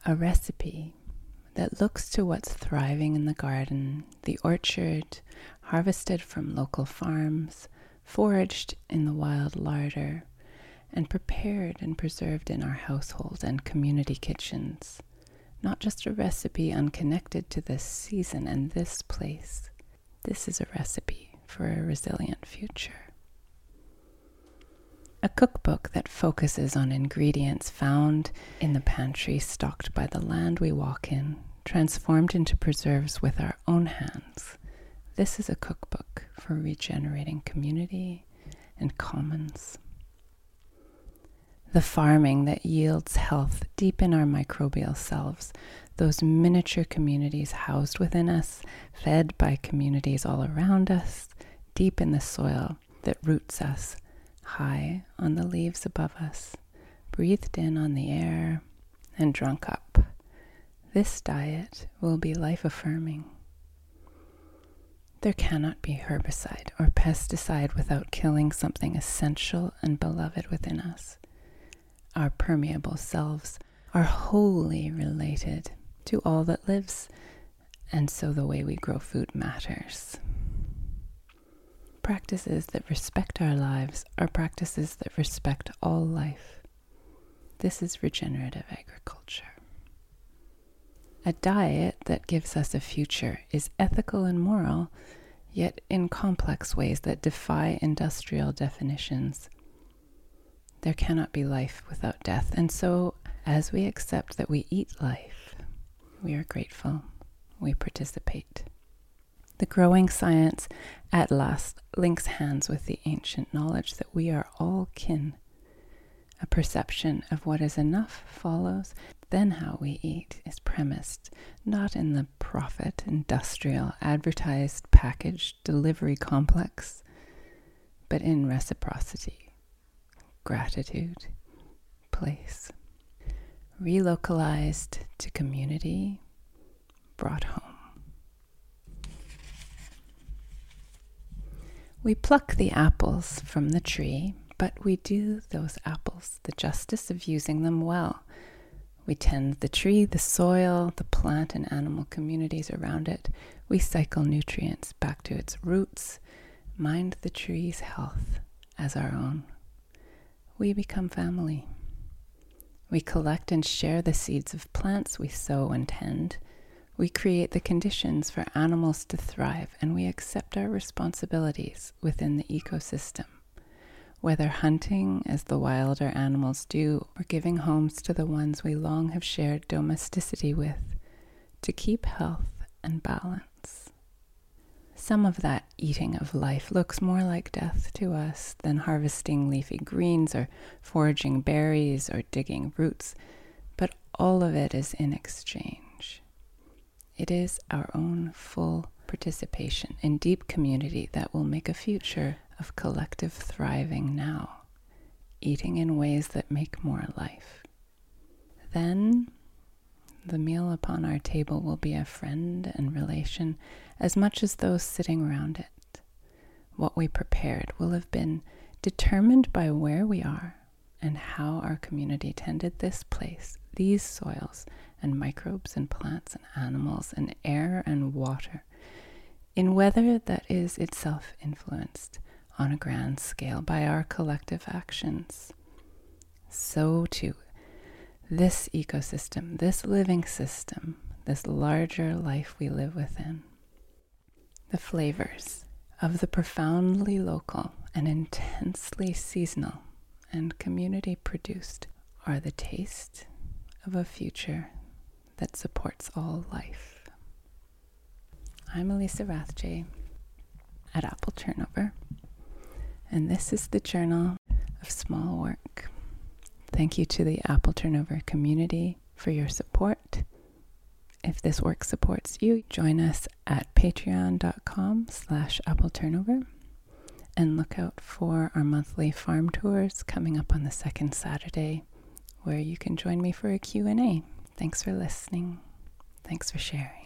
A recipe that looks to what's thriving in the garden, the orchard, harvested from local farms, foraged in the wild larder, and prepared and preserved in our household and community kitchens. Not just a recipe unconnected to this season and this place. This is a recipe for a resilient future. A cookbook that focuses on ingredients found in the pantry stocked by the land we walk in, transformed into preserves with our own hands. This is a cookbook for regenerating community and commons. The farming that yields health deep in our microbial selves, those miniature communities housed within us, fed by communities all around us, deep in the soil that roots us, high on the leaves above us, breathed in on the air, and drunk up. This diet will be life-affirming. There cannot be herbicide or pesticide without killing something essential and beloved within us. Our permeable selves are wholly related to all that lives, and so the way we grow food matters. Practices that respect our lives are practices that respect all life. This is regenerative agriculture. A diet that gives us a future is ethical and moral, yet in complex ways that defy industrial definitions. There cannot be life without death, and so as we accept that we eat life, we are grateful, we participate. The growing science at last links hands with the ancient knowledge that we are all kin. A perception of what is enough follows, then how we eat is premised not in the profit, industrial, advertised, packaged, delivery complex, but in reciprocity, gratitude, place, relocalized to community, brought home. We pluck the apples from the tree, but we do those apples the justice of using them well. We tend the tree, the soil, the plant and animal communities around it. We cycle nutrients back to its roots, mind the tree's health as our own. We become family. We collect and share the seeds of plants we sow and tend. We create the conditions for animals to thrive, and we accept our responsibilities within the ecosystem, whether hunting as the wilder animals do, or giving homes to the ones we long have shared domesticity with, to keep health and balance. Some of that eating of life looks more like death to us than harvesting leafy greens or foraging berries or digging roots, but all of it is in exchange. It is our own full participation in deep community that will make a future of collective thriving now, eating in ways that make more life. Then, the meal upon our table will be a friend and relation as much as those sitting around it. What we prepared will have been determined by where we are and how our community tended this place, these soils, and microbes and plants and animals and air and water, in weather that is itself influenced on a grand scale by our collective actions. So too, this ecosystem, this living system, this larger life we live within, the flavors of the profoundly local and intensely seasonal and community produced are the taste of a future that supports all life. I'm Elisa Rathje at Apple Turnover, and this is the Journal of Small Work. Thank you to the Apple Turnover community for your support. If this work supports you, join us at patreon.com/appleturnover and look out for our monthly farm tours coming up on the second Saturday, where you can join me for a Q&A. Thanks for listening. Thanks for sharing.